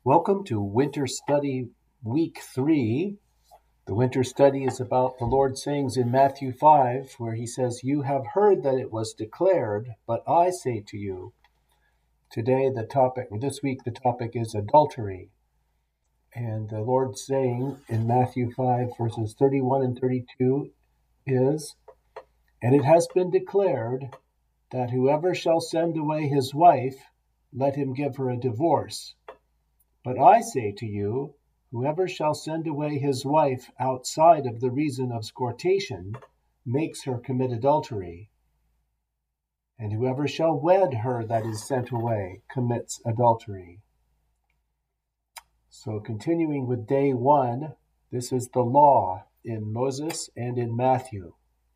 Welcome to Winter Study Week 3. The winter study is about the Lord sayings in Matthew 5, where he says, "You have heard that it was declared, but I say to you." This week, the topic is adultery. And the Lord's saying in Matthew 5, verses 31 and 32 is, "And it has been declared that whoever shall send away his wife, let him give her a divorce. But I say to you, whoever shall send away his wife outside of the reason of scortation makes her commit adultery. And whoever shall wed her that is sent away commits adultery." So continuing with day 1, this is the law in Moses and in Matthew.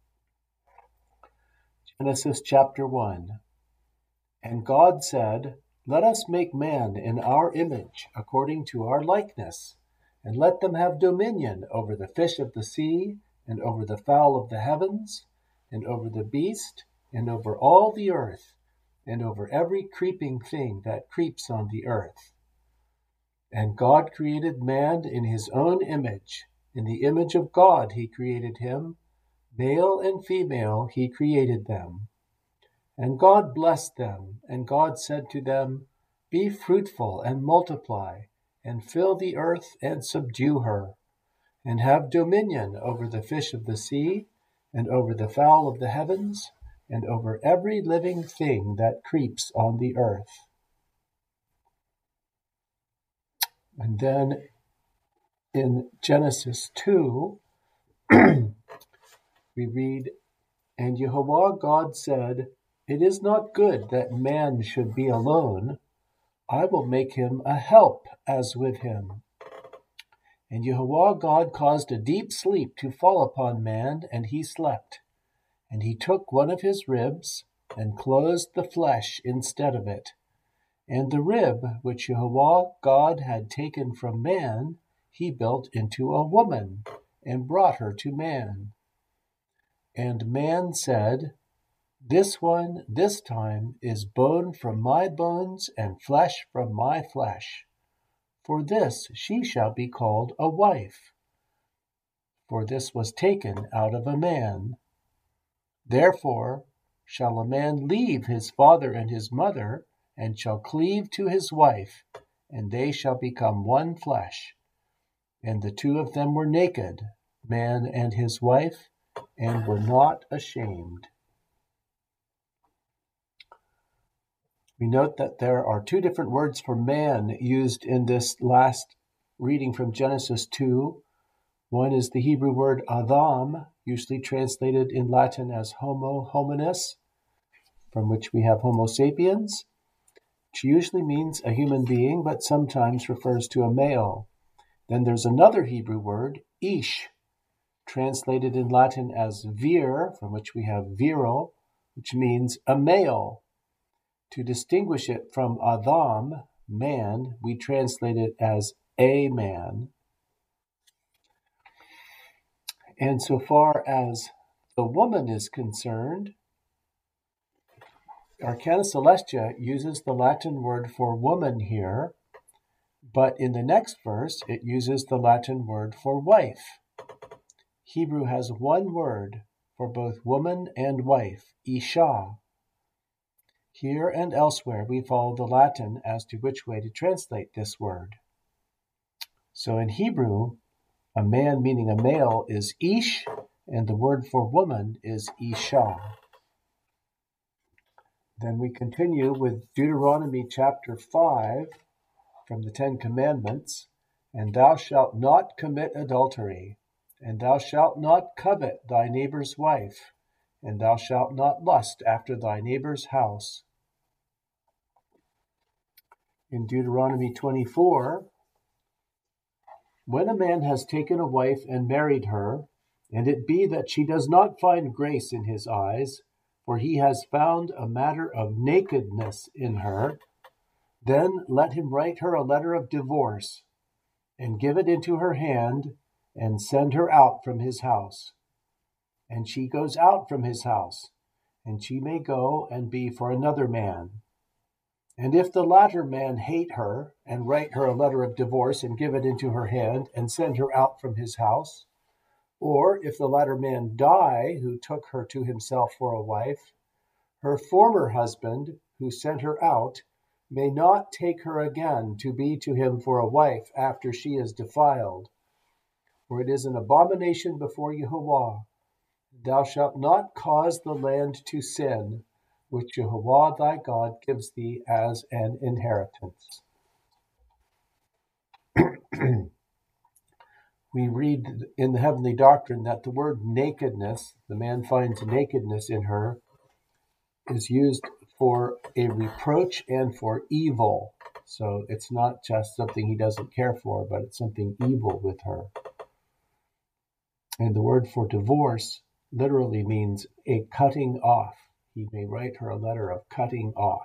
Genesis chapter 1. And God said, "Let us make man in our image, according to our likeness, and let them have dominion over the fish of the sea, and over the fowl of the heavens, and over the beast, and over all the earth, and over every creeping thing that creeps on the earth." And God created man in his own image. In the image of God he created him. Male and female he created them. And God blessed them, and God said to them, "Be fruitful and multiply, and fill the earth and subdue her, and have dominion over the fish of the sea, and over the fowl of the heavens, and over every living thing that creeps on the earth." And then in Genesis 2, we read, "And Jehovah God said, It is not good that man should be alone. I will make him a help as with him." And Jehovah God caused a deep sleep to fall upon man, and he slept. And he took one of his ribs, and closed the flesh instead of it. And the rib which Jehovah God had taken from man, he built into a woman, and brought her to man. And man said, "This one this time is bone from my bones, and flesh from my flesh. For this she shall be called a wife. For this was taken out of a man. Therefore shall a man leave his father and his mother, and shall cleave to his wife, and they shall become one flesh. And the two of them were naked, man and his wife, and were not ashamed." We note that there are two different words for man used in this last reading from Genesis 2. One is the Hebrew word Adam, usually translated in Latin as homo hominis, from which we have Homo sapiens, which usually means a human being, but sometimes refers to a male. Then there's another Hebrew word, ish, translated in Latin as vir, from which we have virile, which means a male. To distinguish it from Adam, man, we translate it as a man. And so far as the woman is concerned, Arcana Celestia uses the Latin word for woman here, but in the next verse it uses the Latin word for wife. Hebrew has one word for both woman and wife, isha. Here and elsewhere we follow the Latin as to which way to translate this word. So in Hebrew, a man meaning a male is ish, and the word for woman is isha. Then we continue with Deuteronomy chapter 5 from the Ten Commandments. "And thou shalt not commit adultery, and thou shalt not covet thy neighbor's wife, and thou shalt not lust after thy neighbor's house." In Deuteronomy 24, "When a man has taken a wife and married her, and it be that she does not find grace in his eyes, for he has found a matter of nakedness in her, then let him write her a letter of divorce, and give it into her hand, and send her out from his house. And she goes out from his house, and she may go and be for another man. And if the latter man hate her, and write her a letter of divorce, and give it into her hand, and send her out from his house, or if the latter man die, who took her to himself for a wife, her former husband, who sent her out, may not take her again to be to him for a wife after she is defiled. For it is an abomination before Jehovah. Thou shalt not cause the land to sin, which Jehovah thy God gives thee as an inheritance. We read in the heavenly doctrine that the word nakedness, the man finds nakedness in her, is used for a reproach and for evil. So it's not just something he doesn't care for, but it's something evil with her. And the word for divorce literally means a cutting off. He may write her a letter of cutting off.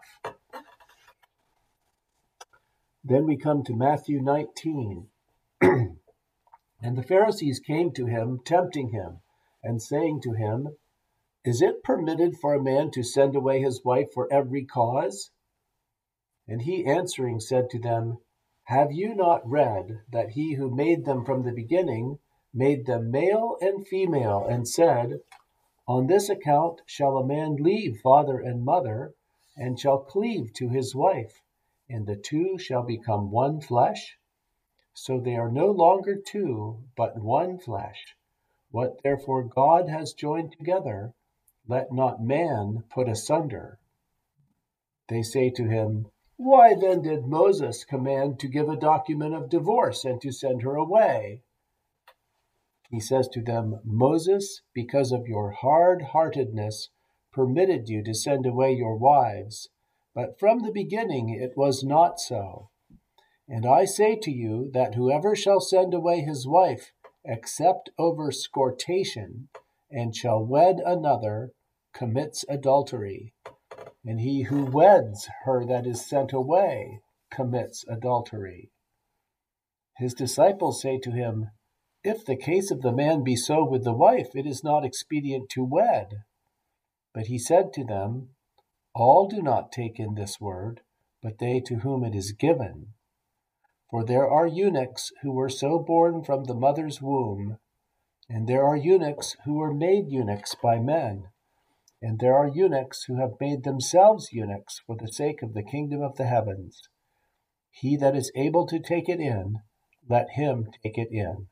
Then we come to Matthew 19. And the Pharisees came to him, tempting him, and saying to him, Is it permitted for a man to send away his wife for every cause? And he answering said to them, Have you not read that he who made them from the beginning made them male and female, and said, On this account shall a man leave father and mother, and shall cleave to his wife, and the two shall become one flesh? So they are no longer two, but one flesh. What therefore God has joined together, let not man put asunder. They say to him, Why then did Moses command to give a document of divorce and to send her away? He says to them, Moses, because of your hard-heartedness, permitted you to send away your wives, but from the beginning it was not so. And I say to you that whoever shall send away his wife, except over scortation, and shall wed another, commits adultery. And he who weds her that is sent away commits adultery. His disciples say to him, If the case of the man be so with the wife, it is not expedient to wed. But he said to them, All do not take in this word, but they to whom it is given. For there are eunuchs who were so born from the mother's womb, and there are eunuchs who were made eunuchs by men, and there are eunuchs who have made themselves eunuchs for the sake of the kingdom of the heavens. He that is able to take it in, let him take it in.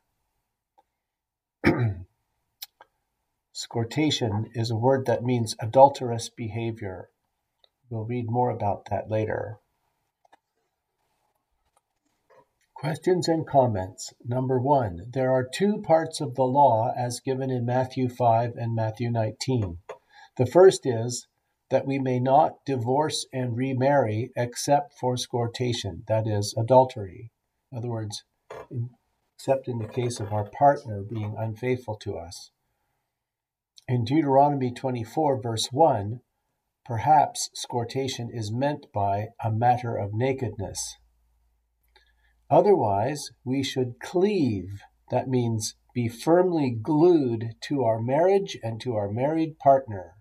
Scortation is a word that means adulterous behavior. We'll read more about that later. Questions and comments. Number 1. There are two parts of the law as given in Matthew 5 and Matthew 19. The first is that we may not divorce and remarry except for scortation, that is, adultery. In other words, except in the case of our partner being unfaithful to us. In Deuteronomy 24, verse 1, perhaps scortation is meant by a matter of nakedness. Otherwise, we should cleave. That means be firmly glued to our marriage and to our married partner.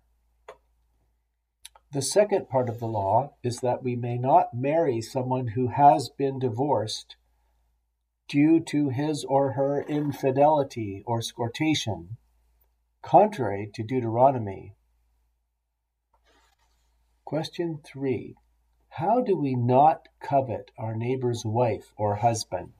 The second part of the law is that we may not marry someone who has been divorced due to his or her infidelity or scortation, contrary to Deuteronomy. Question 3. How do we not covet our neighbor's wife or husband?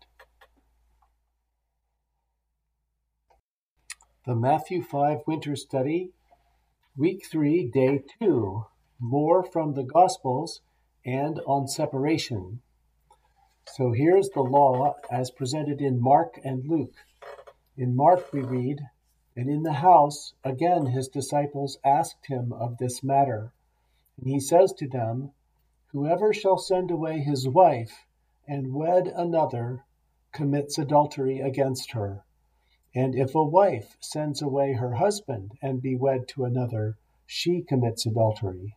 The Matthew 5 Winter Study, Week 3, Day 2, more from the Gospels and on separation. So here's the law as presented in Mark and Luke. In Mark we read, And in the house, again his disciples asked him of this matter. And he says to them, Whoever shall send away his wife and wed another commits adultery against her. And if a wife sends away her husband and be wed to another, she commits adultery.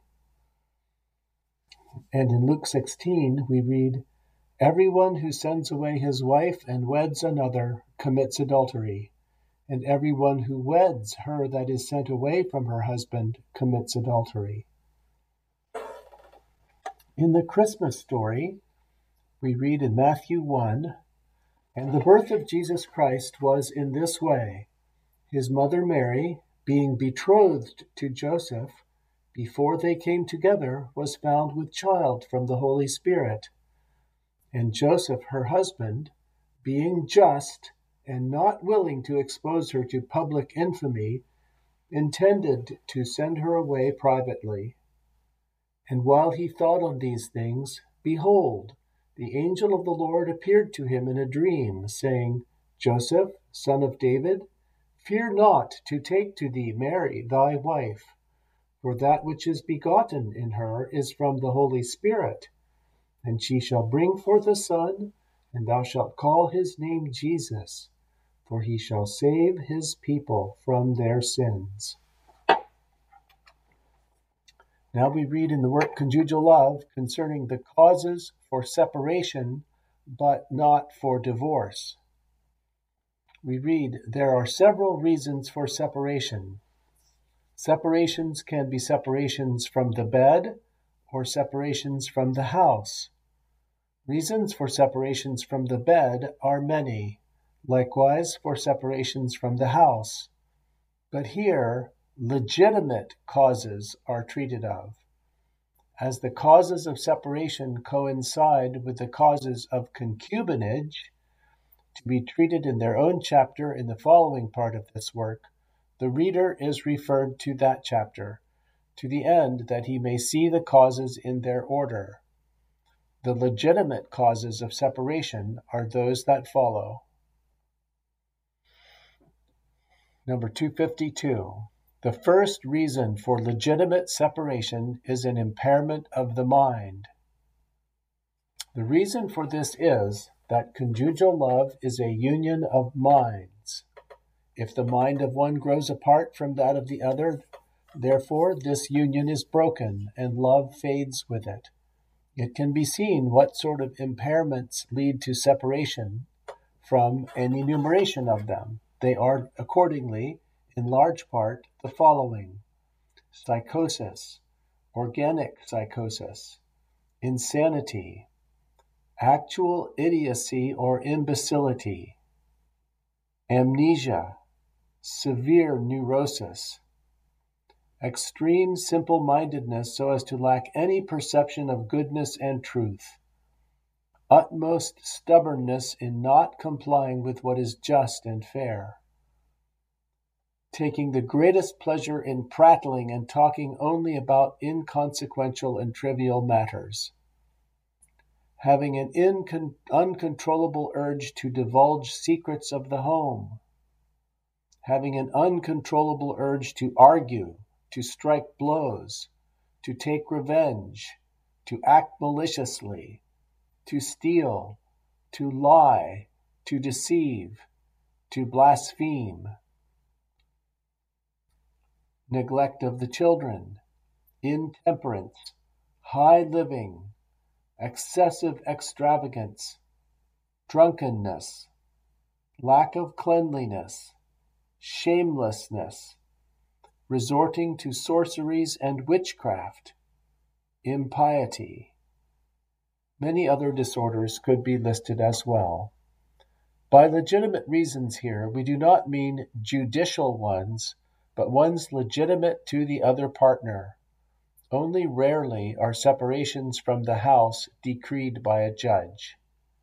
And in Luke 16 we read, Everyone who sends away his wife and weds another commits adultery, and everyone who weds her that is sent away from her husband commits adultery. In the Christmas story, we read in Matthew 1, "And the birth of Jesus Christ was in this way. His mother Mary, being betrothed to Joseph, before they came together, was found with child from the Holy Spirit. And Joseph, her husband, being just and not willing to expose her to public infamy, intended to send her away privately. And while he thought on these things, behold, the angel of the Lord appeared to him in a dream, saying, Joseph, son of David, fear not to take to thee Mary thy wife, for that which is begotten in her is from the Holy Spirit. And she shall bring forth a son, and thou shalt call his name Jesus, for he shall save his people from their sins." Now we read in the work Conjugal Love concerning the causes for separation, but not for divorce. We read, there are several reasons for separation. Separations can be separations from the bed or separations from the house. Reasons for separations from the bed are many, likewise for separations from the house. But here, legitimate causes are treated of. As the causes of separation coincide with the causes of concubinage, to be treated in their own chapter in the following part of this work, the reader is referred to that chapter, to the end that he may see the causes in their order. The legitimate causes of separation are those that follow. Number 252. The first reason for legitimate separation is an impairment of the mind. The reason for this is that conjugal love is a union of minds. If the mind of one grows apart from that of the other, therefore this union is broken and love fades with it. It can be seen what sort of impairments lead to separation from an enumeration of them. They are accordingly, in large part, the following: psychosis, organic psychosis, insanity, actual idiocy or imbecility, amnesia, severe neurosis, extreme simple-mindedness so as to lack any perception of goodness and truth, utmost stubbornness in not complying with what is just and fair, taking the greatest pleasure in prattling and talking only about inconsequential and trivial matters, having an uncontrollable urge to divulge secrets of the home, having an uncontrollable urge to argue, to strike blows, to take revenge, to act maliciously, to steal, to lie, to deceive, to blaspheme, neglect of the children, intemperance, high living, excessive extravagance, drunkenness, lack of cleanliness, shamelessness, resorting to sorceries and witchcraft, impiety. Many other disorders could be listed as well. By legitimate reasons here, we do not mean judicial ones, but ones legitimate to the other partner. Only rarely are separations from the house decreed by a judge.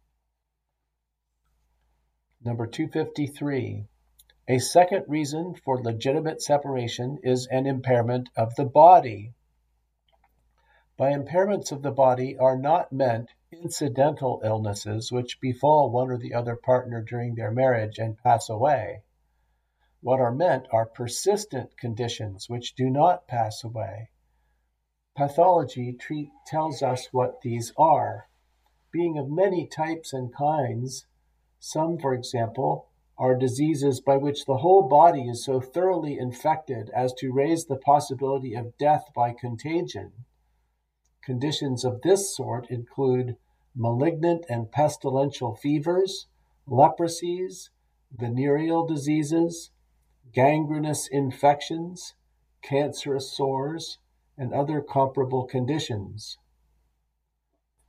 Number 253. A second reason for legitimate separation is an impairment of the body. By impairments of the body are not meant incidental illnesses which befall one or the other partner during their marriage and pass away. What are meant are persistent conditions which do not pass away. Pathology tells us what these are, being of many types and kinds. Some, for example, are diseases by which the whole body is so thoroughly infected as to raise the possibility of death by contagion. Conditions of this sort include malignant and pestilential fevers, leprosies, venereal diseases, gangrenous infections, cancerous sores, and other comparable conditions.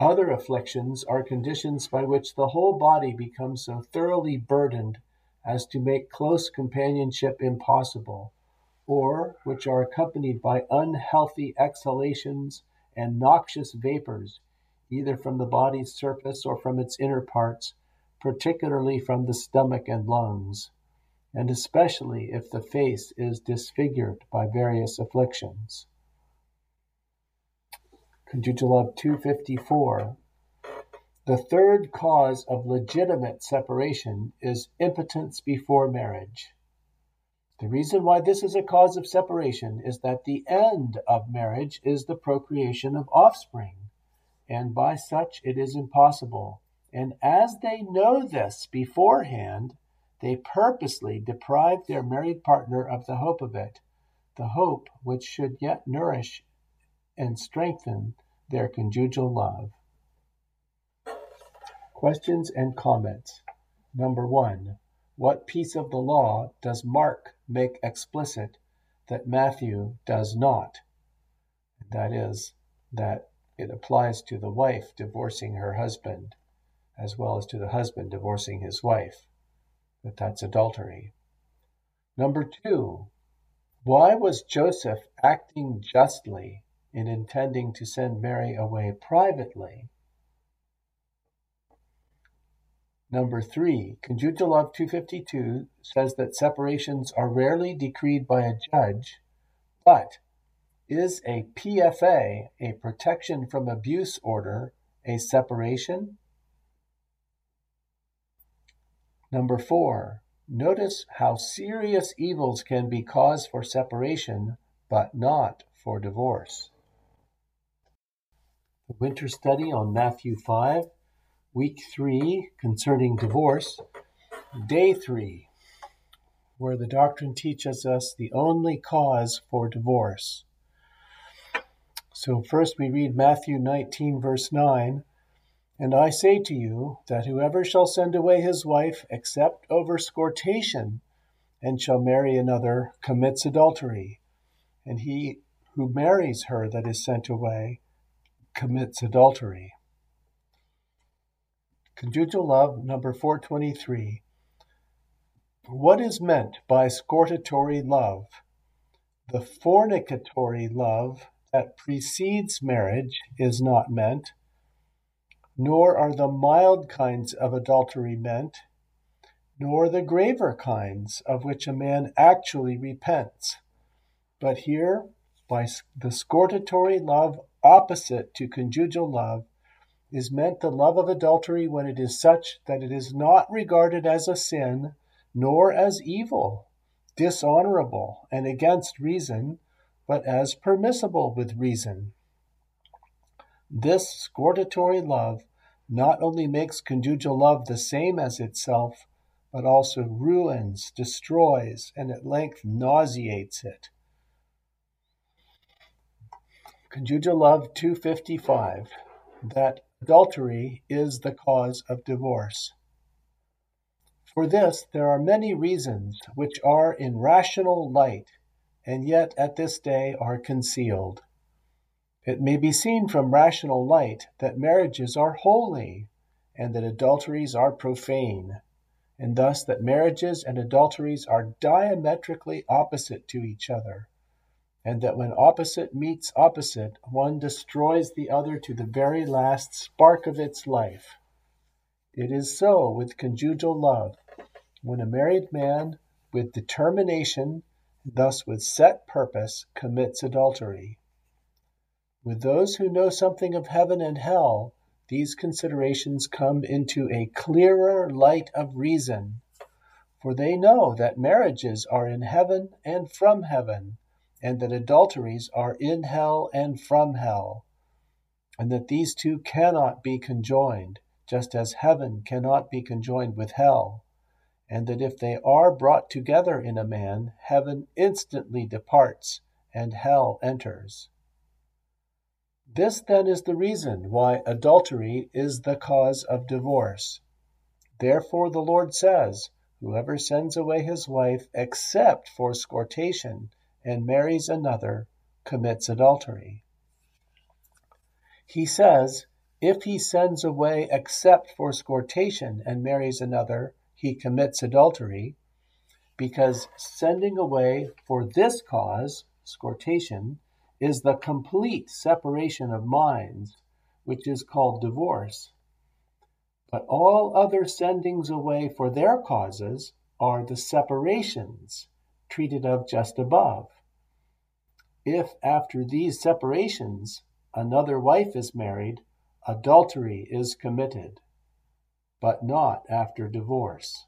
Other afflictions are conditions by which the whole body becomes so thoroughly burdened as to make close companionship impossible, or which are accompanied by unhealthy exhalations and noxious vapors, either from the body's surface or from its inner parts, particularly from the stomach and lungs, and especially if the face is disfigured by various afflictions. Conjugal Love 254. The third cause of legitimate separation is impotence before marriage. The reason why this is a cause of separation is that the end of marriage is the procreation of offspring, and by such it is impossible. And as they know this beforehand, they purposely deprive their married partner of the hope of it, the hope which should yet nourish and strengthen their conjugal love. Questions and comments. Number 1. What piece of the law does Mark make explicit that Matthew does not? That is, that it applies to the wife divorcing her husband, as well as to the husband divorcing his wife, that's adultery. Number 2. Why was Joseph acting justly in intending to send Mary away privately? Number 3, Conjugal Love 252 says that separations are rarely decreed by a judge, but is a PFA, a protection from abuse order, a separation? Number 4, notice how serious evils can be cause for separation, but not for divorce. The winter study on Matthew 5. Week 3, concerning divorce. Day 3, where the doctrine teaches us the only cause for divorce. So first we read Matthew 19, verse 9. And I say to you, that whoever shall send away his wife, except over scortation, and shall marry another, commits adultery. And he who marries her that is sent away, commits adultery. Conjugal Love, number 423. What is meant by scortatory love? The fornicatory love that precedes marriage is not meant, nor are the mild kinds of adultery meant, nor the graver kinds of which a man actually repents. But here, by the scortatory love opposite to conjugal love, is meant the love of adultery when it is such that it is not regarded as a sin, nor as evil, dishonorable, and against reason, but as permissible with reason. This scortatory love not only makes conjugal love the same as itself, but also ruins, destroys, and at length nauseates it. Conjugal Love 255. That adultery is the cause of divorce. For this there are many reasons which are in rational light, and yet at this day are concealed. It may be seen from rational light that marriages are holy, and that adulteries are profane, and thus that marriages and adulteries are diametrically opposite to each other, and that when opposite meets opposite, one destroys the other to the very last spark of its life. It is so with conjugal love. When a married man, with determination, thus with set purpose, commits adultery. With those who know something of heaven and hell, these considerations come into a clearer light of reason, for they know that marriages are in heaven and from heaven, and that adulteries are in hell and from hell, and that these two cannot be conjoined, just as heaven cannot be conjoined with hell, and that if they are brought together in a man, heaven instantly departs, and hell enters. This then is the reason why adultery is the cause of divorce. Therefore the Lord says, whoever sends away his wife except for scortation, and marries another, commits adultery. He says, If he sends away except for scortation and marries another, he commits adultery, because sending away for this cause, scortation, is the complete separation of minds, which is called divorce. But all other sendings away for their causes are the separations treated of just above. If after these separations another wife is married, adultery is committed, but not after divorce.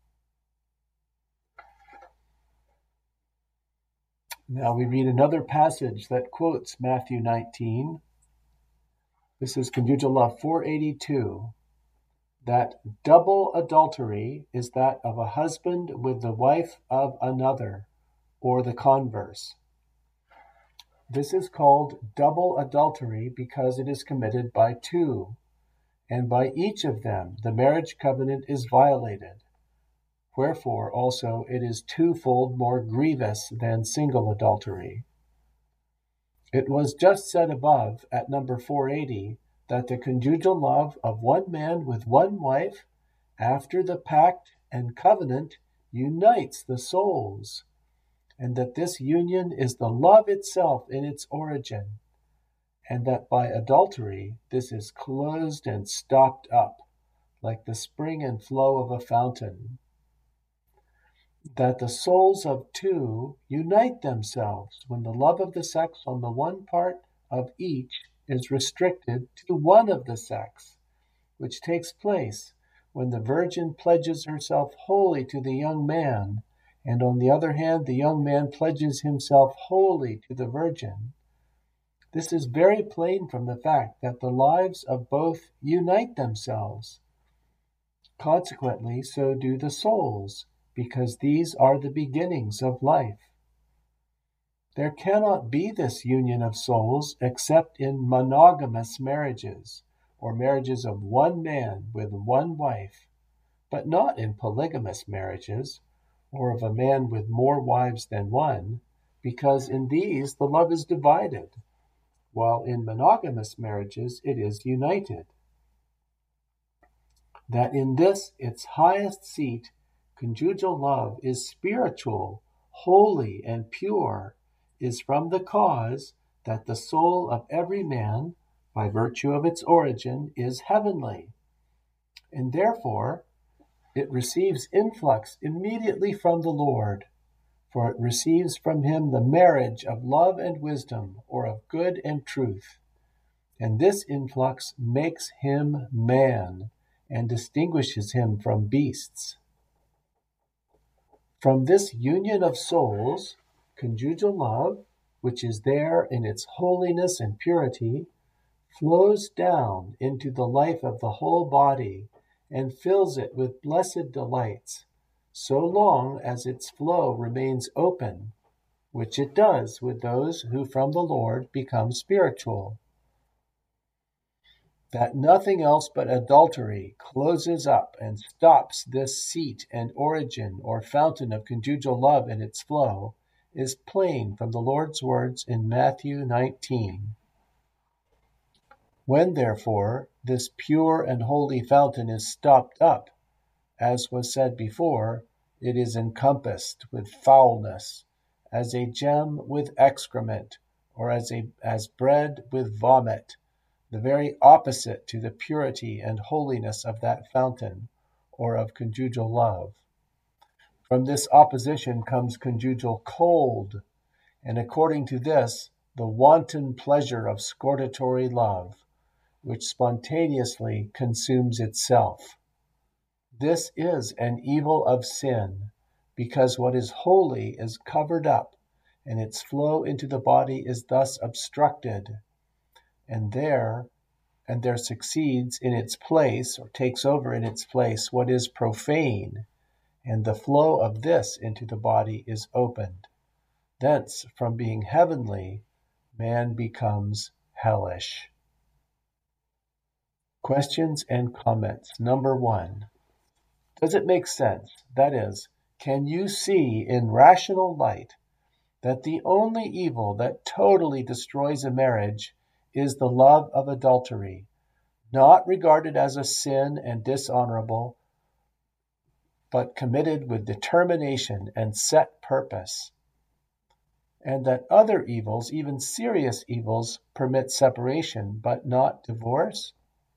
Now we read another passage that quotes Matthew 19. This is Conjugal Law 482. That double adultery is that of a husband with the wife of another, or the converse. This is called double adultery because it is committed by two, and by each of them the marriage covenant is violated. Wherefore also it is twofold more grievous than single adultery. It was just said above at number 480 that the conjugal love of one man with one wife after the pact and covenant unites the souls, and that this union is the love itself in its origin, and that by adultery this is closed and stopped up, like the spring and flow of a fountain. That the souls of two unite themselves when the love of the sex on the one part of each is restricted to one of the sex, which takes place when the virgin pledges herself wholly to the young man, and on the other hand the young man pledges himself wholly to the virgin. This is very plain from the fact that the lives of both unite themselves. Consequently, so do the souls, because these are the beginnings of life. There cannot be this union of souls except in monogamous marriages, or marriages of one man with one wife, but not in polygamous marriages, or of a man with more wives than one, because in these the love is divided, while in monogamous marriages it is united. That in this its highest seat, conjugal love is spiritual, holy, and pure, is from the cause that the soul of every man, by virtue of its origin, is heavenly, and therefore it receives influx immediately from the Lord, for it receives from him the marriage of love and wisdom, or of good and truth, and this influx makes him man, and distinguishes him from beasts. From this union of souls, conjugal love, which is there in its holiness and purity, flows down into the life of the whole body and fills it with blessed delights, so long as its flow remains open, which it does with those who from the Lord become spiritual. That nothing else but adultery closes up and stops this seat and origin or fountain of conjugal love in its flow is plain from the Lord's words in Matthew 19. When, therefore, this pure and holy fountain is stopped up, as was said before, it is encompassed with foulness, as a gem with excrement, or as bread with vomit, the very opposite to the purity and holiness of that fountain, or of conjugal love. From this opposition comes conjugal cold, and according to this, the wanton pleasure of scortatory love, which spontaneously consumes itself. This is an evil of sin, because what is holy is covered up, and its flow into the body is thus obstructed, and there succeeds in its place, or takes over in its place, what is profane, and the flow of this into the body is opened. Thence, from being heavenly, man becomes hellish. Questions and comments. Number 1. Does it make sense? That is, can you see in rational light that the only evil that totally destroys a marriage is the love of adultery, not regarded as a sin and dishonorable, but committed with determination and set purpose, and that other evils, even serious evils, permit separation, but not divorce?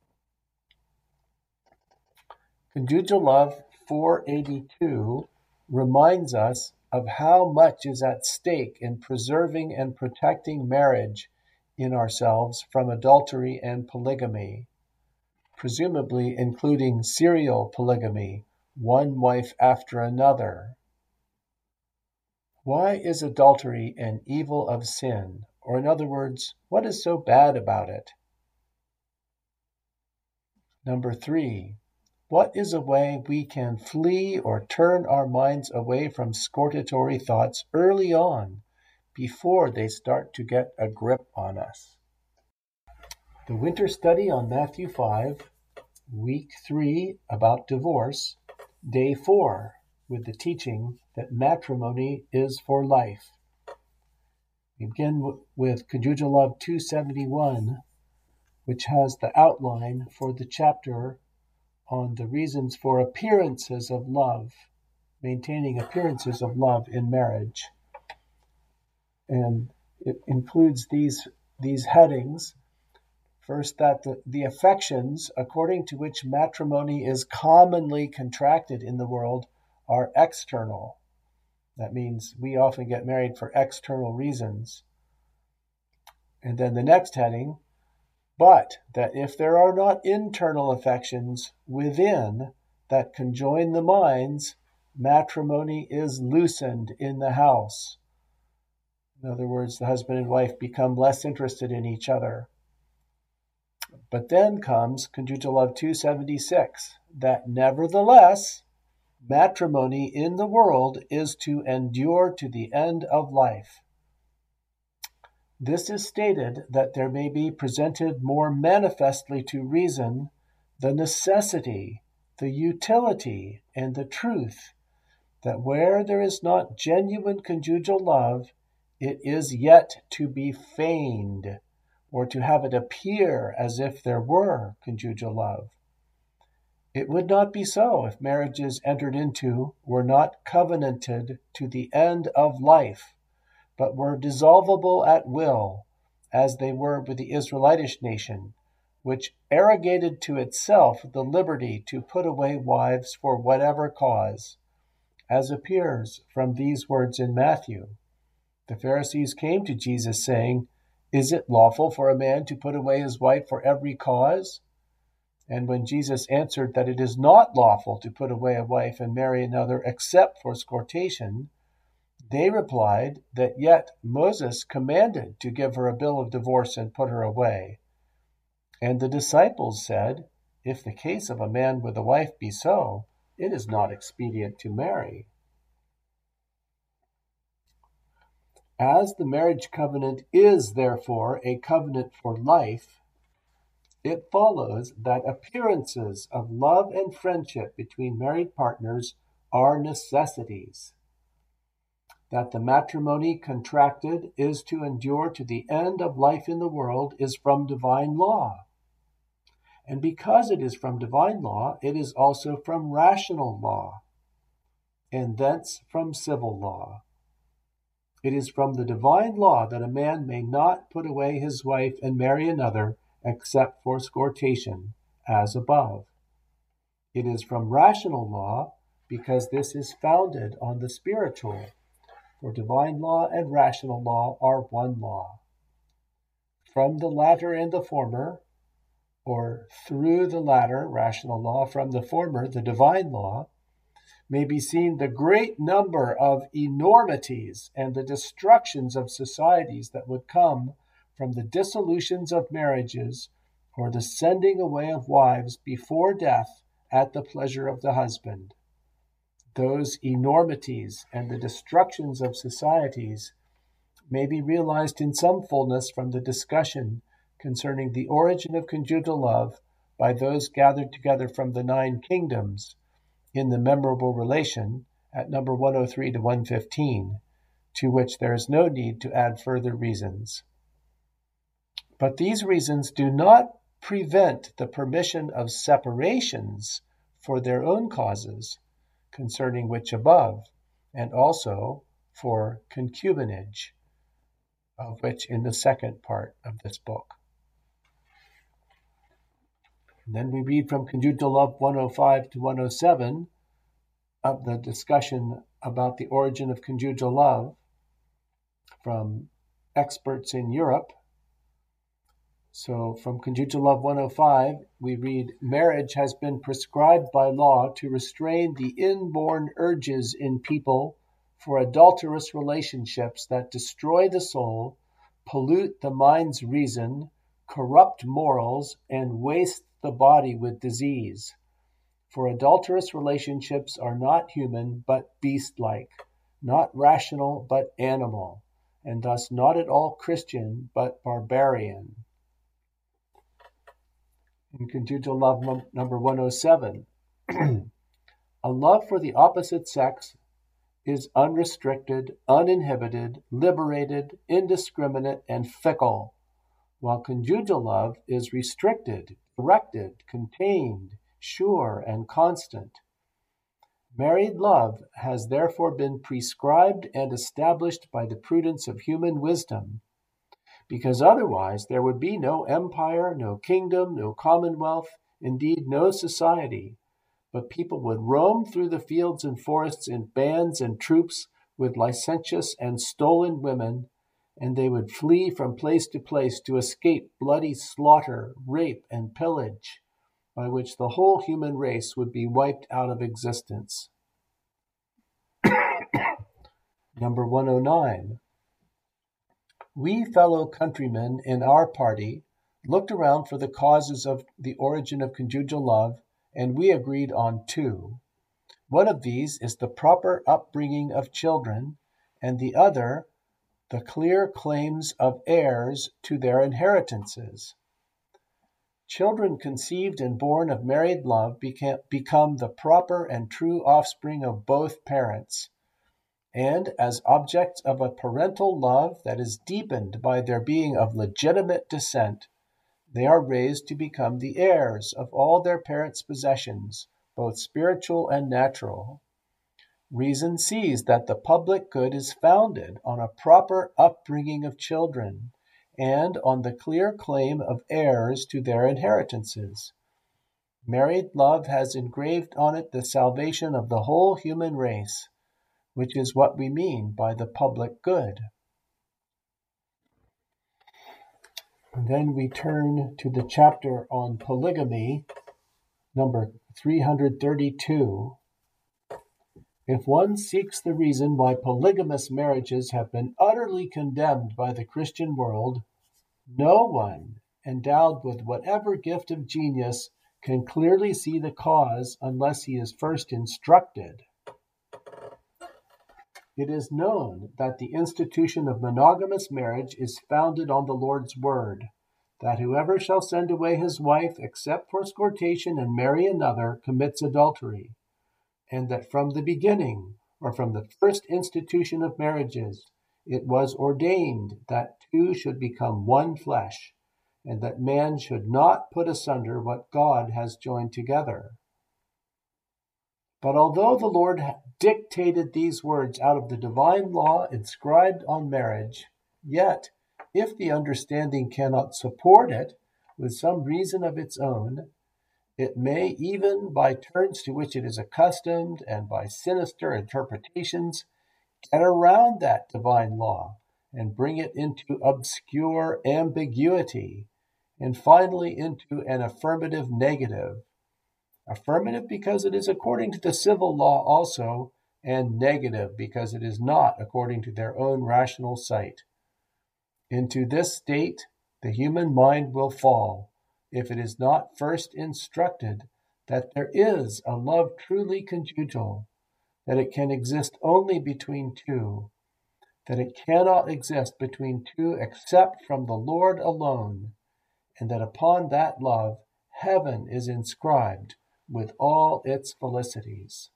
Conjugal Love 482 reminds us of how much is at stake in preserving and protecting marriage in ourselves from adultery and polygamy, presumably including serial polygamy, one wife after another. Why is adultery an evil of sin? Or in other words, what is so bad about it? Number 3, what is a way we can flee or turn our minds away from scortatory thoughts early on, before they start to get a grip on us? The winter study on Matthew 5, week 3, about divorce, day 4, with the teaching that matrimony is for life. We begin with Conjugal Love 271, which has the outline for the chapter on the reasons for appearances of love, maintaining appearances of love in marriage. And it includes these headings. First, that the affections according to which matrimony is commonly contracted in the world are external. That means we often get married for external reasons. And then the next heading, but that if there are not internal affections within that conjoin the minds, matrimony is loosened in the house. In other words, the husband and wife become less interested in each other. But then comes Conjugal Love 276, that nevertheless, matrimony in the world is to endure to the end of life. This is stated that there may be presented more manifestly to reason the necessity, the utility, and the truth that where there is not genuine conjugal love, it is yet to be feigned, or to have it appear as if there were conjugal love. It would not be so if marriages entered into were not covenanted to the end of life, but were dissolvable at will, as they were with the Israelitish nation, which arrogated to itself the liberty to put away wives for whatever cause, as appears from these words in Matthew. The Pharisees came to Jesus saying, "Is it lawful for a man to put away his wife for every cause?" And when Jesus answered that it is not lawful to put away a wife and marry another except for scortation, they replied that yet Moses commanded to give her a bill of divorce and put her away. And the disciples said, "If the case of a man with a wife be so, it is not expedient to marry." As the marriage covenant is, therefore, a covenant for life, it follows that appearances of love and friendship between married partners are necessities. That the matrimony contracted is to endure to the end of life in the world is from divine law. And because it is from divine law, it is also from rational law, and thence from civil law. It is from the divine law that a man may not put away his wife and marry another except for scortation, as above. It is from rational law because this is founded on the spiritual. For divine law and rational law are one law. From the latter and the former, or through the latter, rational law, from the former, the divine law, may be seen the great number of enormities and the destructions of societies that would come from the dissolutions of marriages or the sending away of wives before death at the pleasure of the husband. Those enormities and the destructions of societies may be realized in some fullness from the discussion concerning the origin of conjugal love by those gathered together from the 9 kingdoms in the memorable relation at number 103 to 115, to which there is no need to add further reasons. But these reasons do not prevent the permission of separations for their own causes, concerning which above, and also for concubinage, of which in the second part of this book. And then we read from Conjugal Love 105 to 107 of the discussion about the origin of conjugal love from experts in Europe. So from Conjugal Love 105, we read, marriage has been prescribed by law to restrain the inborn urges in people for adulterous relationships that destroy the soul, pollute the mind's reason, corrupt morals, and waste the body with disease. For adulterous relationships are not human, but beast-like, not rational, but animal, and thus not at all Christian, but barbarian. In Conjugal Love number 107, a love for the opposite sex is unrestricted, uninhibited, liberated, indiscriminate, and fickle, while conjugal love is restricted, directed, contained, sure, and constant. Married love has therefore been prescribed and established by the prudence of human wisdom, because otherwise there would be no empire, no kingdom, no commonwealth, indeed no society, but people would roam through the fields and forests in bands and troops with licentious and stolen women, and they would flee from place to place to escape bloody slaughter, rape, and pillage, by which the whole human race would be wiped out of existence. Number 109. We fellow countrymen in our party looked around for the causes of the origin of conjugal love, and we agreed on two. One of these is the proper upbringing of children, and the other, the clear claims of heirs to their inheritances. Children conceived and born of married love become the proper and true offspring of both parents, and as objects of a parental love that is deepened by their being of legitimate descent, they are raised to become the heirs of all their parents' possessions, both spiritual and natural. Reason sees that the public good is founded on a proper upbringing of children and on the clear claim of heirs to their inheritances. Married love has engraved on it the salvation of the whole human race, which is what we mean by the public good. And then we turn to the chapter on polygamy, number 332. If one seeks the reason why polygamous marriages have been utterly condemned by the Christian world, no one endowed with whatever gift of genius can clearly see the cause unless he is first instructed. It is known that the institution of monogamous marriage is founded on the Lord's word, that whoever shall send away his wife except for scortation and marry another commits adultery, and that from the beginning, or from the first institution of marriages, it was ordained that two should become one flesh, and that man should not put asunder what God has joined together. But although the Lord dictated these words out of the divine law inscribed on marriage, yet, if the understanding cannot support it with some reason of its own, it may, even by turns to which it is accustomed and by sinister interpretations, get around that divine law and bring it into obscure ambiguity, and finally into an affirmative negative. Affirmative because it is according to the civil law also, and negative because it is not according to their own rational sight. Into this state the human mind will fall, if it is not first instructed that there is a love truly conjugal, that it can exist only between two, that it cannot exist between two except from the Lord alone, and that upon that love heaven is inscribed with all its felicities.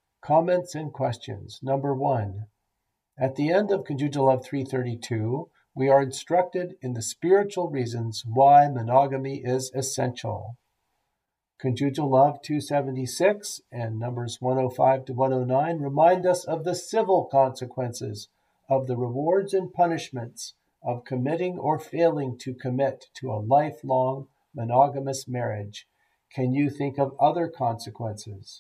Comments and questions. Number 1. At the end of Conjugal Love 332, we are instructed in the spiritual reasons why monogamy is essential. Conjugal Love 276 and Numbers 105 to 109 remind us of the civil consequences of the rewards and punishments of committing or failing to commit to a lifelong monogamous marriage. Can you think of other consequences?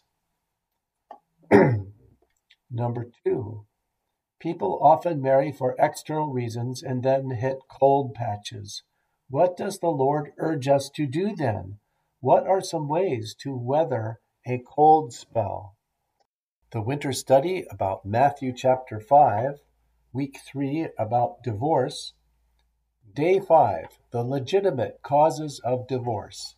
Number 2, people often marry for external reasons and then hit cold patches. What does the Lord urge us to do then? What are some ways to weather a cold spell? The winter study about Matthew chapter 5, week 3 about divorce, day 5, the legitimate causes of divorce.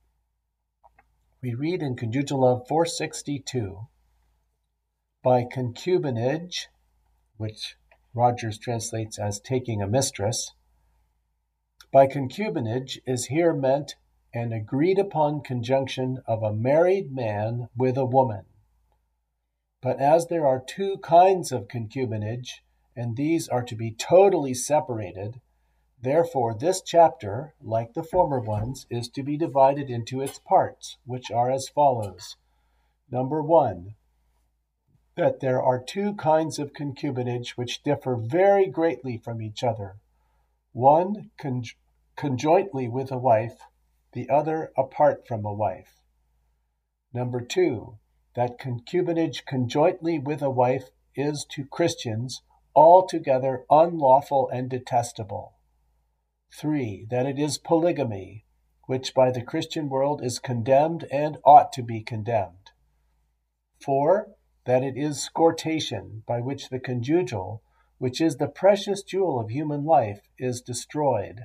We read in Conjugal Love 462, by concubinage, which Rogers translates as taking a mistress, by concubinage is here meant an agreed-upon conjunction of a married man with a woman. But as there are two kinds of concubinage, and these are to be totally separated, therefore this chapter, like the former ones, is to be divided into its parts, which are as follows. Number 1, that there are two kinds of concubinage which differ very greatly from each other. One conjointly with a wife, the other apart from a wife. Number 2, that concubinage conjointly with a wife is to Christians altogether unlawful and detestable. 3, that it is polygamy, which by the Christian world is condemned and ought to be condemned. 4, that it is scortation, by which the conjugal, which is the precious jewel of human life, is destroyed.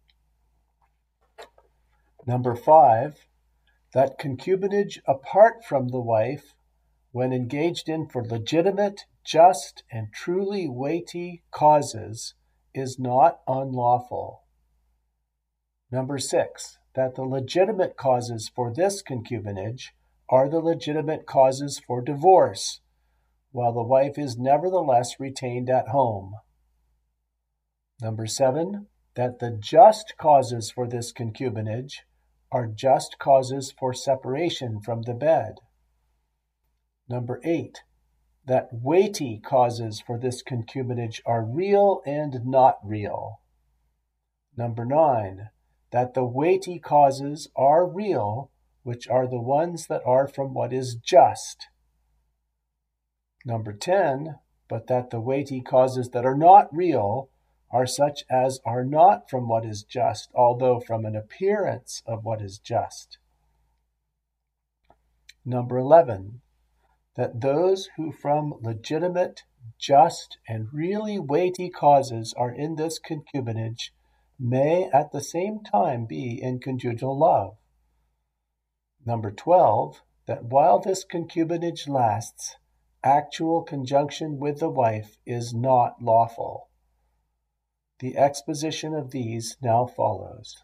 Number 5, that concubinage apart from the wife, when engaged in for legitimate, just, and truly weighty causes, is not unlawful. Number 6, that the legitimate causes for this concubinage are the legitimate causes for divorce, while the wife is nevertheless retained at home. Number 7, that the just causes for this concubinage are just causes for separation from the bed. Number 8, that weighty causes for this concubinage are real and not real. Number 9, that the weighty causes are real, which are the ones that are from what is just. Number 10, but that the weighty causes that are not real are such as are not from what is just, although from an appearance of what is just. Number 11, that those who from legitimate, just, and really weighty causes are in this concubinage may at the same time be in conjugal love. Number 12, that while this concubinage lasts, actual conjunction with the wife is not lawful. The exposition of these now follows.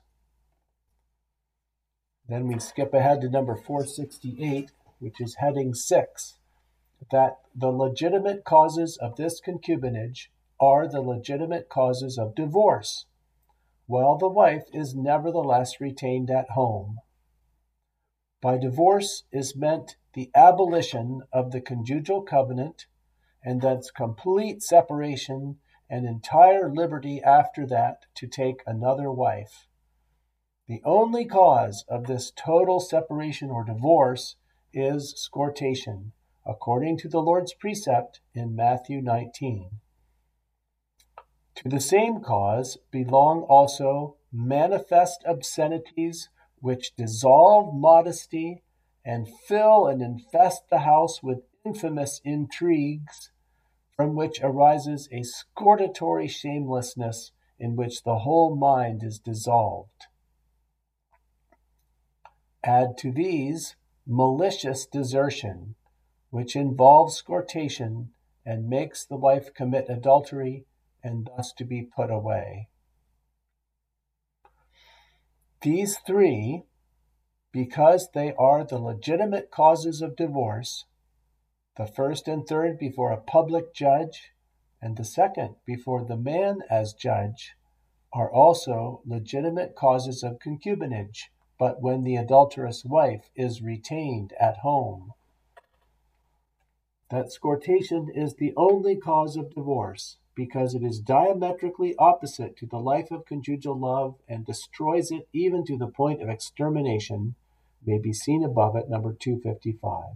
Then we skip ahead to number 468, which is heading 6, that the legitimate causes of this concubinage are the legitimate causes of divorce, while the wife is nevertheless retained at home. By divorce is meant the abolition of the conjugal covenant, and thence complete separation and entire liberty after that to take another wife. The only cause of this total separation or divorce is scortation, according to the Lord's precept in Matthew 19. To the same cause belong also manifest obscenities which dissolve modesty and fill and infest the house with infamous intrigues, from which arises a scortatory shamelessness in which the whole mind is dissolved. Add to these malicious desertion, which involves scortation and makes the wife commit adultery and thus to be put away. These three, because they are the legitimate causes of divorce, the first and third before a public judge, and the second before the man as judge, are also legitimate causes of concubinage, but when the adulterous wife is retained at home. That scortation is the only cause of divorce, because it is diametrically opposite to the life of conjugal love and destroys it even to the point of extermination, may be seen above at number 255.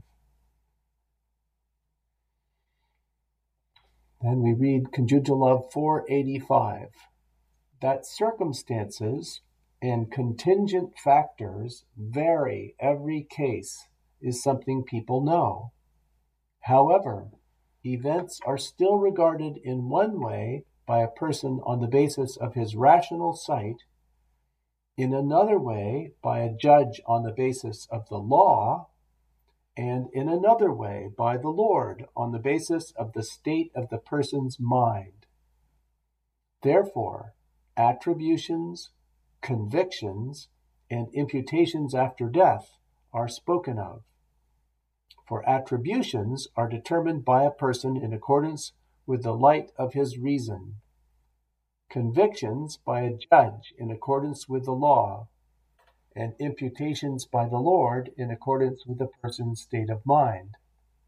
Then we read Conjugal Love 485. That circumstances and contingent factors vary every case is something people know. However, events are still regarded in one way by a person on the basis of his rational sight, in another way by a judge on the basis of the law, and in another way by the Lord on the basis of the state of the person's mind. Therefore, attributions, convictions, and imputations after death are spoken of. For attributions are determined by a person in accordance with the light of his reason, convictions by a judge in accordance with the law, and imputations by the Lord in accordance with the person's state of mind.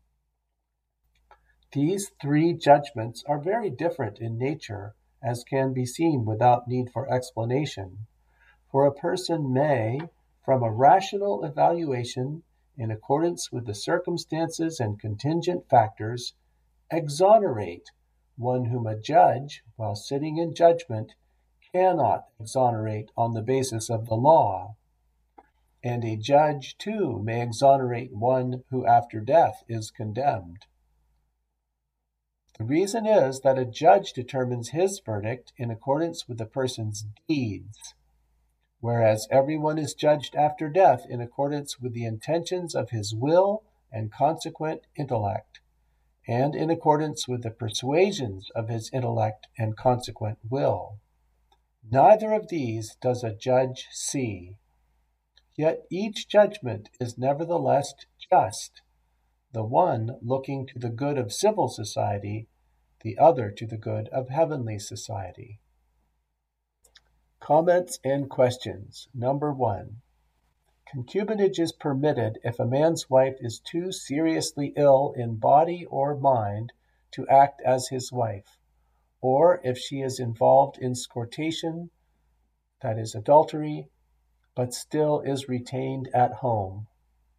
These three judgments are very different in nature, as can be seen without need for explanation. For a person may, from a rational evaluation, in accordance with the circumstances and contingent factors, exonerate one whom a judge, while sitting in judgment, cannot exonerate on the basis of the law. And a judge, too, may exonerate one who after death is condemned. The reason is that a judge determines his verdict in accordance with the person's deeds, whereas everyone is judged after death in accordance with the intentions of his will and consequent intellect, and in accordance with the persuasions of his intellect and consequent will. Neither of these does a judge see. Yet each judgment is nevertheless just, the one looking to the good of civil society, the other to the good of heavenly society. Comments and questions. Number 1. Concubinage is permitted if a man's wife is too seriously ill in body or mind to act as his wife, or if she is involved in scortation, that is adultery, but still is retained at home.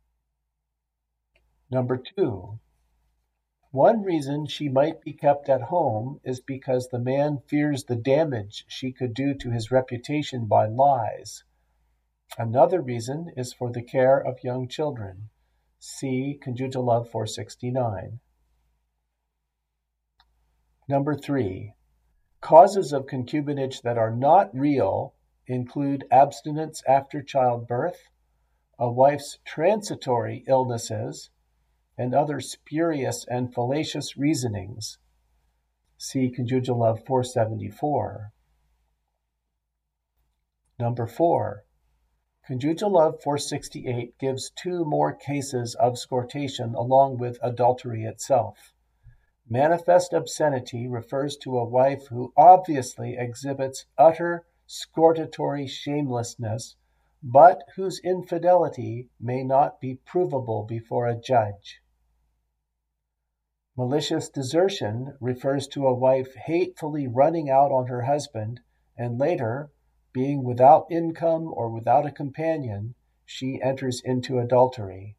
Number 2. One reason she might be kept at home is because the man fears the damage she could do to his reputation by lies. Another reason is for the care of young children. See Conjugal Love 469. Number 3. Causes of concubinage that are not real include abstinence after childbirth, a wife's transitory illnesses, and other spurious and fallacious reasonings. See Conjugal Love 474. Number 4. Conjugal Love 468 gives 2 more cases of scortation along with adultery itself. Manifest obscenity refers to a wife who obviously exhibits utter scortatory shamelessness, but whose infidelity may not be provable before a judge. Malicious desertion refers to a wife hatefully running out on her husband, and later, being without income or without a companion, she enters into adultery.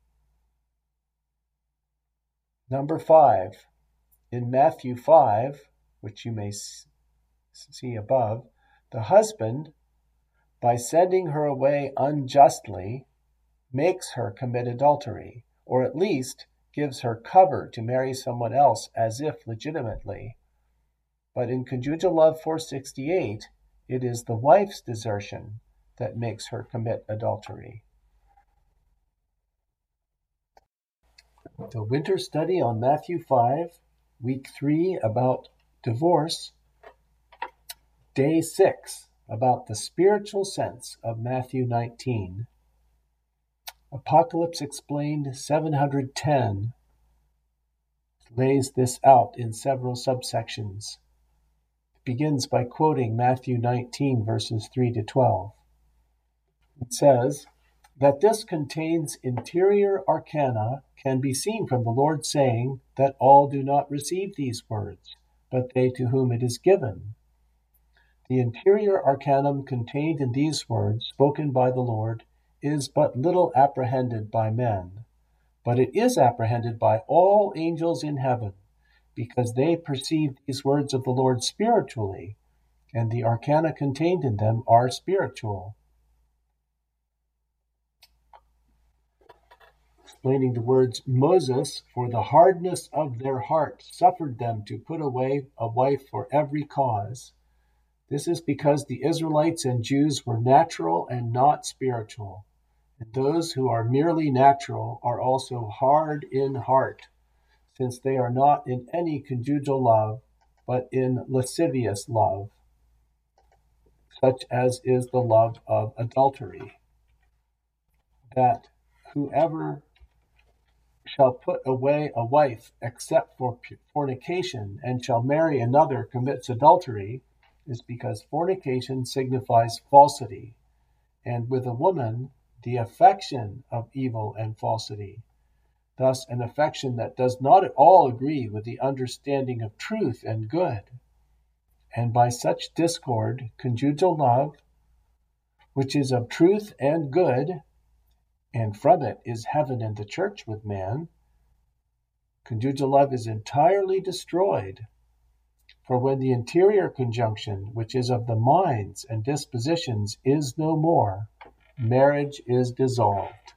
Number 5. In Matthew 5, which you may see above, the husband, by sending her away unjustly, makes her commit adultery, or at least gives her cover to marry someone else as if legitimately. But in Conjugal Love 468, it is the wife's desertion that makes her commit adultery. The winter study on Matthew 5, week 3 about divorce, day 6 about the spiritual sense of Matthew 19. Apocalypse Explained 710 lays this out in several subsections. begins by quoting Matthew 19, verses 3 to 12. It says that this contains interior arcana can be seen from the Lord saying that all do not receive these words, but they to whom it is given. The interior arcanum contained in these words spoken by the Lord is but little apprehended by men, but it is apprehended by all angels in heaven, because they perceive these words of the Lord spiritually, and the arcana contained in them are spiritual. Explaining the words, Moses, for the hardness of their heart, suffered them to put away a wife for every cause. This is because the Israelites and Jews were natural and not spiritual, and those who are merely natural are also hard in heart, since they are not in any conjugal love, but in lascivious love, such as is the love of adultery. That whoever shall put away a wife except for fornication, and shall marry another commits adultery, is because fornication signifies falsity, and with a woman the affection of evil and falsity, thus an affection that does not at all agree with the understanding of truth and good. And by such discord, conjugal love, which is of truth and good, and from it is heaven and the church with man, conjugal love is entirely destroyed. For when the interior conjunction, which is of the minds and dispositions, is no more, marriage is dissolved.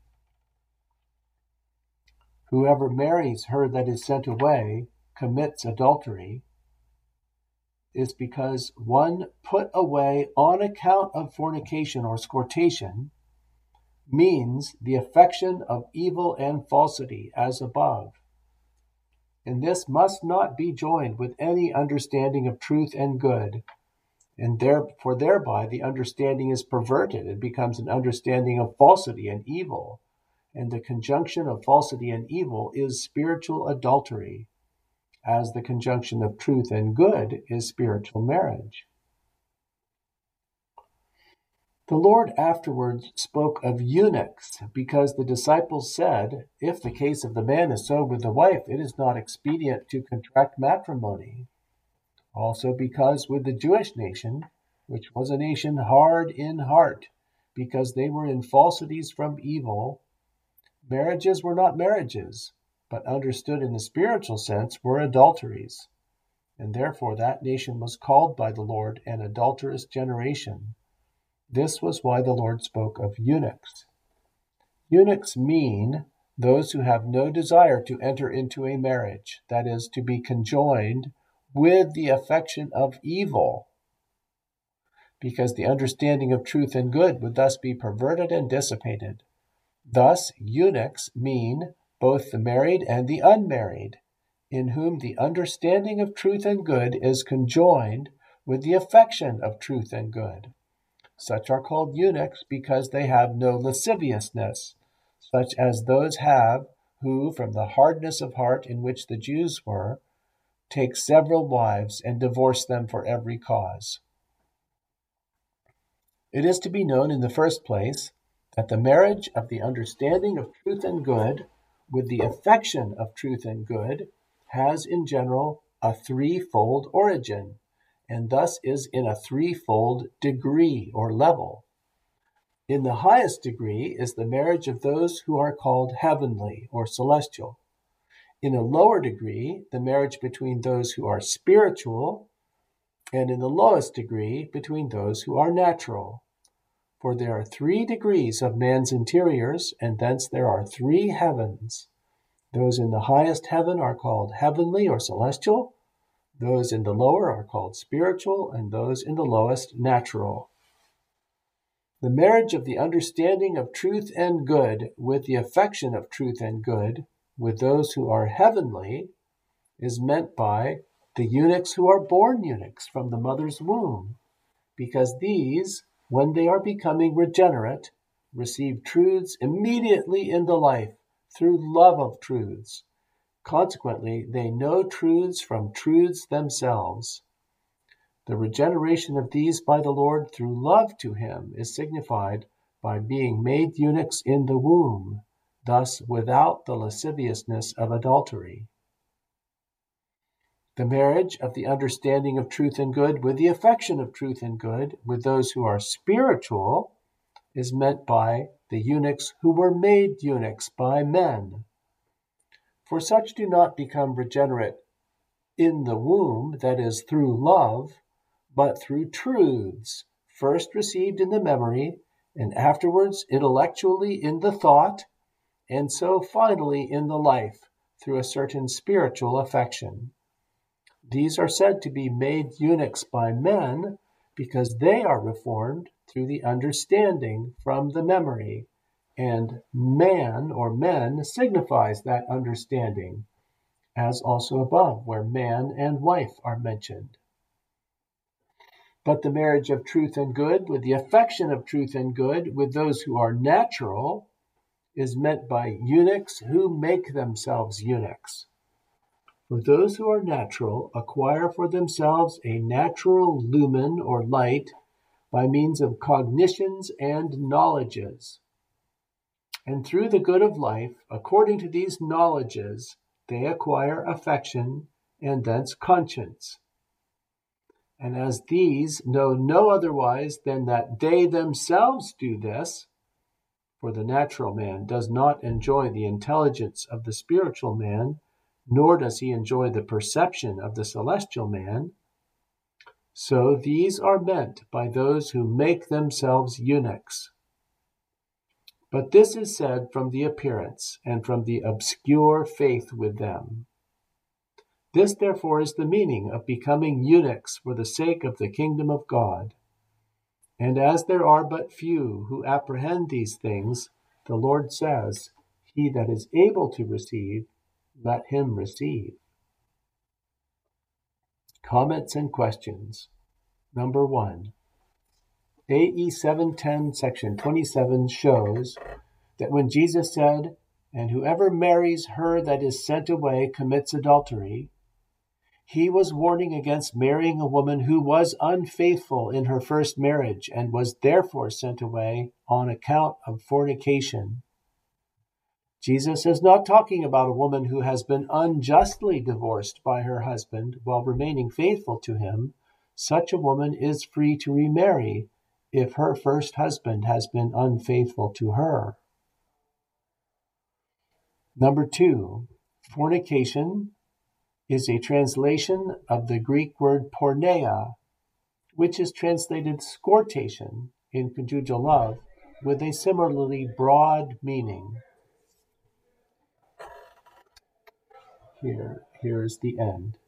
Whoever marries her that is sent away commits adultery, is because one put away on account of fornication or scortation means the affection of evil and falsity, as above. And this must not be joined with any understanding of truth and good, and for thereby the understanding is perverted and becomes an understanding of falsity and evil, and the conjunction of falsity and evil is spiritual adultery, as the conjunction of truth and good is spiritual marriage. The Lord afterwards spoke of eunuchs, because the disciples said, if the case of the man is so with the wife, it is not expedient to contract matrimony. Also because with the Jewish nation, which was a nation hard in heart, because they were in falsities from evil, marriages were not marriages, but understood in the spiritual sense were adulteries. And therefore that nation was called by the Lord an adulterous generation. This was why the Lord spoke of eunuchs. Eunuchs mean those who have no desire to enter into a marriage, that is, to be conjoined with the affection of evil, because the understanding of truth and good would thus be perverted and dissipated. Thus, eunuchs mean both the married and the unmarried, in whom the understanding of truth and good is conjoined with the affection of truth and good. Such are called eunuchs because they have no lasciviousness, such as those have who, from the hardness of heart in which the Jews were, take several wives and divorce them for every cause. It is to be known in the first place that the marriage of the understanding of truth and good with the affection of truth and good has in general a threefold origin, and thus is in a threefold degree or level. In the highest degree is the marriage of those who are called heavenly or celestial. In a lower degree, the marriage between those who are spiritual, and in the lowest degree, between those who are natural. For there are 3 degrees of man's interiors, and thence there are 3 heavens. Those in the highest heaven are called heavenly or celestial, those in the lower are called spiritual, and those in the lowest natural. The marriage of the understanding of truth and good with the affection of truth and good with those who are heavenly is meant by the eunuchs who are born eunuchs from the mother's womb, because these, when they are becoming regenerate, receive truths immediately in the life through love of truths. Consequently, they know truths from truths themselves. The regeneration of these by the Lord through love to him is signified by being made eunuchs in the womb, thus without the lasciviousness of adultery. The marriage of the understanding of truth and good with the affection of truth and good with those who are spiritual is meant by the eunuchs who were made eunuchs by men. For such do not become regenerate in the womb, that is, through love, but through truths, first received in the memory, and afterwards intellectually in the thought, and so finally in the life, through a certain spiritual affection. These are said to be made eunuchs by men because they are reformed through the understanding from the memory, and man or men signifies that understanding, as also above, where man and wife are mentioned. But the marriage of truth and good with the affection of truth and good with those who are natural is meant by eunuchs who make themselves eunuchs. For those who are natural acquire for themselves a natural lumen or light by means of cognitions and knowledges. And through the good of life, according to these knowledges, they acquire affection and thence conscience. And as these know no otherwise than that they themselves do this, for the natural man does not enjoy the intelligence of the spiritual man, nor does he enjoy the perception of the celestial man, so these are meant by those who make themselves eunuchs. But this is said from the appearance and from the obscure faith with them. This, therefore, is the meaning of becoming eunuchs for the sake of the kingdom of God. And as there are but few who apprehend these things, the Lord says, "He that is able to receive, let him receive." Comments and questions. Number 1. AE 710, section 27 shows that when Jesus said, "And whoever marries her that is sent away commits adultery," he was warning against marrying a woman who was unfaithful in her first marriage and was therefore sent away on account of fornication. Jesus is not talking about a woman who has been unjustly divorced by her husband while remaining faithful to him. Such a woman is free to remarry if her first husband has been unfaithful to her. Number 2, fornication is a translation of the Greek word porneia, which is translated scortation in conjugal love, with a similarly broad meaning. Here is the end.